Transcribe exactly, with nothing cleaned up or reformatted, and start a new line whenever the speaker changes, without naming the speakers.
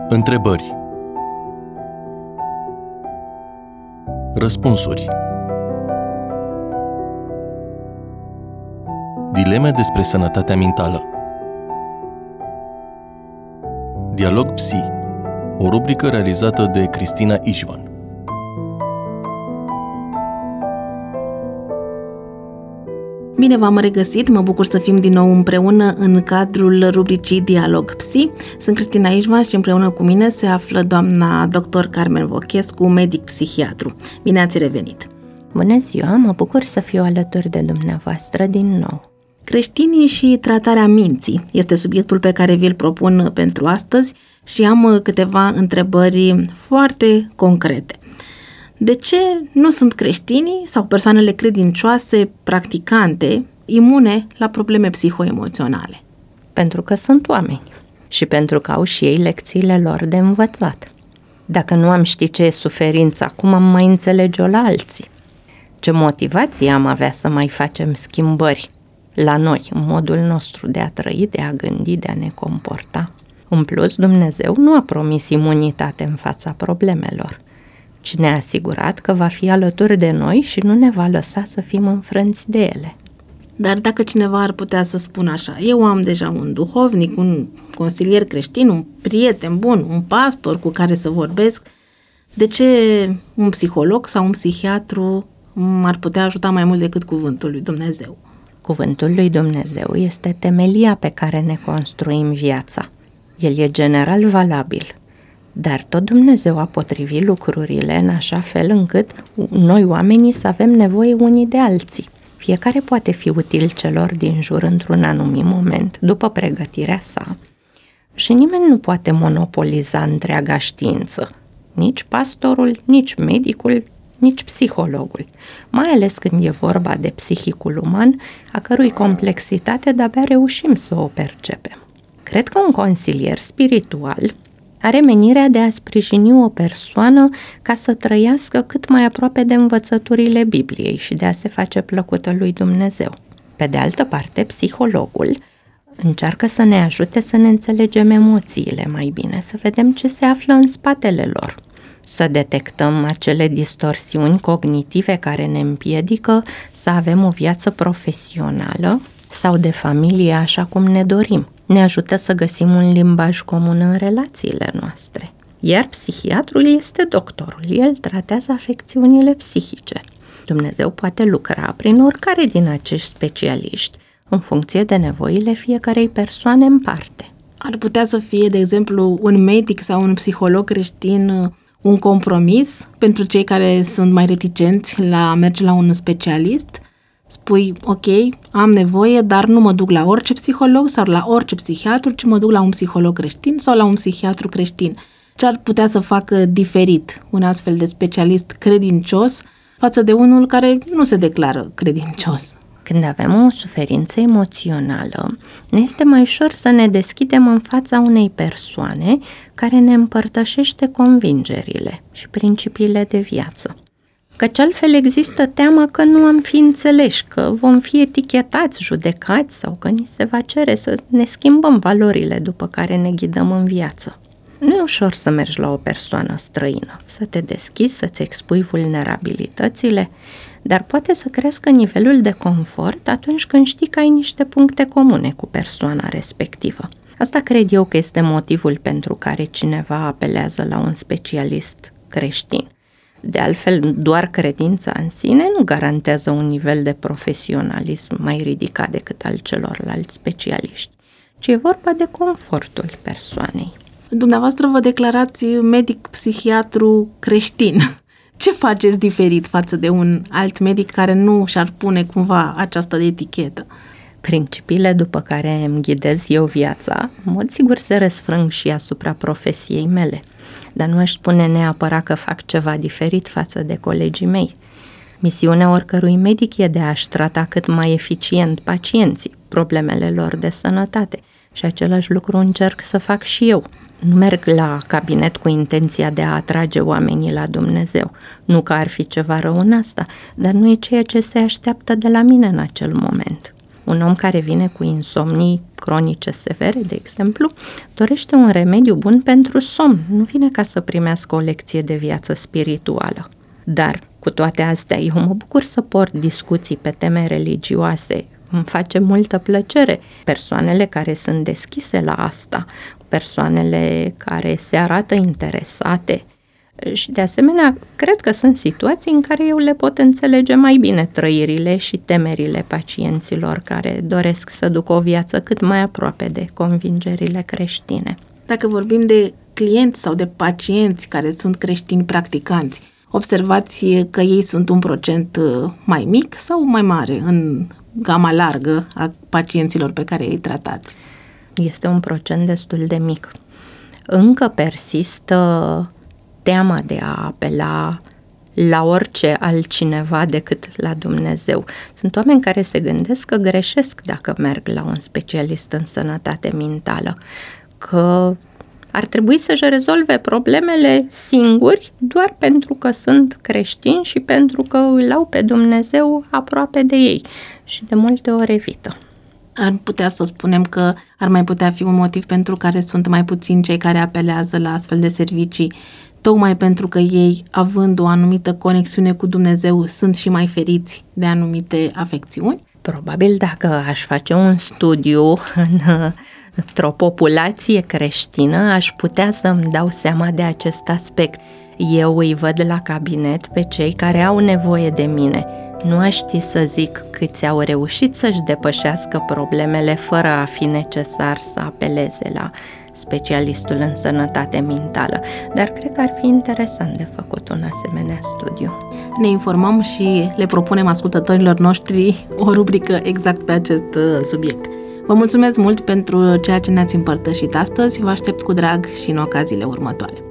Întrebări. Răspunsuri. Dileme despre sănătatea mentală. Dialog Psi, o rubrică realizată de Cristina Ișvan.
Bine v-am regăsit, mă bucur să fim din nou împreună în cadrul rubricii Dialog Psi. Sunt Cristina Ișvan și împreună cu mine se află doamna doctor Carmen Vochescu, medic psihiatru. Bine ați revenit!
Bună ziua, mă bucur să fiu alături de dumneavoastră din nou.
Creștinii și tratarea minții este subiectul pe care vi-l propun pentru astăzi și am câteva întrebări foarte concrete. De ce nu sunt creștinii sau persoanele credincioase, practicante, imune la probleme psihoemoționale?
Pentru că sunt oameni și pentru că au și ei lecțiile lor de învățat. Dacă nu am ști ce e suferința, cum am mai înțelege-o la alții? Ce motivație am avea să mai facem schimbări la noi, în modul nostru de a trăi, de a gândi, de a ne comporta? În plus, Dumnezeu nu a promis imunitate în fața problemelor, ci ne-a asigurat că va fi alături de noi și nu ne va lăsa să fim înfrânți de ele.
Dar dacă cineva ar putea să spună așa, eu am deja un duhovnic, un consilier creștin, un prieten bun, un pastor cu care să vorbesc, de ce un psiholog sau un psihiatru m-ar putea ajuta mai mult decât cuvântul lui Dumnezeu?
Cuvântul lui Dumnezeu este temelia pe care ne construim viața. El e general valabil, dar tot Dumnezeu a potrivit lucrurile în așa fel încât noi oamenii să avem nevoie unii de alții. Fiecare poate fi util celor din jur într-un anumit moment, după pregătirea sa. Și nimeni nu poate monopoliza întreaga știință, nici pastorul, nici medicul, nici psihologul, mai ales când e vorba de psihicul uman, a cărui complexitate de-abia reușim să o percepem. Cred că un consilier spiritual are menirea de a sprijini o persoană ca să trăiască cât mai aproape de învățăturile Bibliei și de a se face plăcută lui Dumnezeu. Pe de altă parte, psihologul încearcă să ne ajute să ne înțelegem emoțiile mai bine, să vedem ce se află în spatele lor, să detectăm acele distorsiuni cognitive care ne împiedică să avem o viață profesională sau de familie așa cum ne dorim. Ne ajută să găsim un limbaj comun în relațiile noastre. Iar psihiatrul este doctorul, el tratează afecțiunile psihice. Dumnezeu poate lucra prin oricare din acești specialiști, în funcție de nevoile fiecarei persoane în parte.
Ar putea să fie, de exemplu, un medic sau un psiholog creștin un compromis pentru cei care sunt mai reticenți la a merge la un specialist? Spui, ok, am nevoie, dar nu mă duc la orice psiholog sau la orice psihiatru, ci mă duc la un psiholog creștin sau la un psihiatru creștin. Ce ar putea să facă diferit un astfel de specialist credincios față de unul care nu se declară credincios?
Când avem o suferință emoțională, ne este mai ușor să ne deschidem în fața unei persoane care ne împărtășește convingerile și principiile de viață. Căci altfel există teama că nu am fi înțeleși, că vom fi etichetați, judecați sau că ni se va cere să ne schimbăm valorile după care ne ghidăm în viață. Nu e ușor să mergi la o persoană străină, să te deschizi, să-ți expui vulnerabilitățile, dar poate să crească nivelul de confort atunci când știi că ai niște puncte comune cu persoana respectivă. Asta cred eu că este motivul pentru care cineva apelează la un specialist creștin. De altfel, doar credința în sine nu garantează un nivel de profesionalism mai ridicat decât al celorlalți specialiști, ci e vorba de confortul persoanei.
Dumneavoastră vă declarați medic psihiatru creștin. Ce faceți diferit față de un alt medic care nu și-ar pune cumva această etichetă?
Principiile după care îmi ghidez eu viața, în mod sigur se răsfrâng și asupra profesiei mele, dar nu aș spune neapărat că fac ceva diferit față de colegii mei. Misiunea oricărui medic e de a-și trata cât mai eficient pacienții, problemele lor de sănătate, și același lucru încerc să fac și eu. Nu merg la cabinet cu intenția de a atrage oamenii la Dumnezeu. Nu că ar fi ceva rău în asta, dar nu e ceea ce se așteaptă de la mine în acel moment. Un om care vine cu insomnii cronice severe, de exemplu, dorește un remediu bun pentru somn. Nu vine ca să primească o lecție de viață spirituală. Dar, cu toate astea, eu mă bucur să port discuții pe teme religioase. Îmi face multă plăcere persoanele care sunt deschise la asta, persoanele care se arată interesate. Și de asemenea, cred că sunt situații în care eu le pot înțelege mai bine trăirile și temerile pacienților care doresc să ducă o viață cât mai aproape de convingerile creștine.
Dacă vorbim de clienți sau de pacienți care sunt creștini practicanți, observați că ei sunt un procent mai mic sau mai mare în gama largă a pacienților pe care îi tratați?
Este un procent destul de mic. Încă persistă teama de a apela la orice altcineva decât la Dumnezeu. Sunt oameni care se gândesc că greșesc dacă merg la un specialist în sănătate mentală, că ar trebui să-și rezolve problemele singuri doar pentru că sunt creștini și pentru că îl au pe Dumnezeu aproape de ei și de multe ori evită.
Ar putea să spunem că ar mai putea fi un motiv pentru care sunt mai puțini cei care apelează la astfel de servicii, tocmai pentru că ei, având o anumită conexiune cu Dumnezeu, sunt și mai feriți de anumite afecțiuni?
Probabil dacă aș face un studiu în, într-o populație creștină, aș putea să-mi dau seama de acest aspect. Eu îi văd la cabinet pe cei care au nevoie de mine. Nu aș ști să zic câți au reușit să-și depășească problemele fără a fi necesar să apeleze la specialistul în sănătate mentală, dar cred că ar fi interesant de făcut un asemenea studiu.
Ne informăm și le propunem ascultătorilor noștri o rubrică exact pe acest subiect. Vă mulțumesc mult pentru ceea ce ne-ați împărtășit astăzi, vă aștept cu drag și în ocaziile următoare.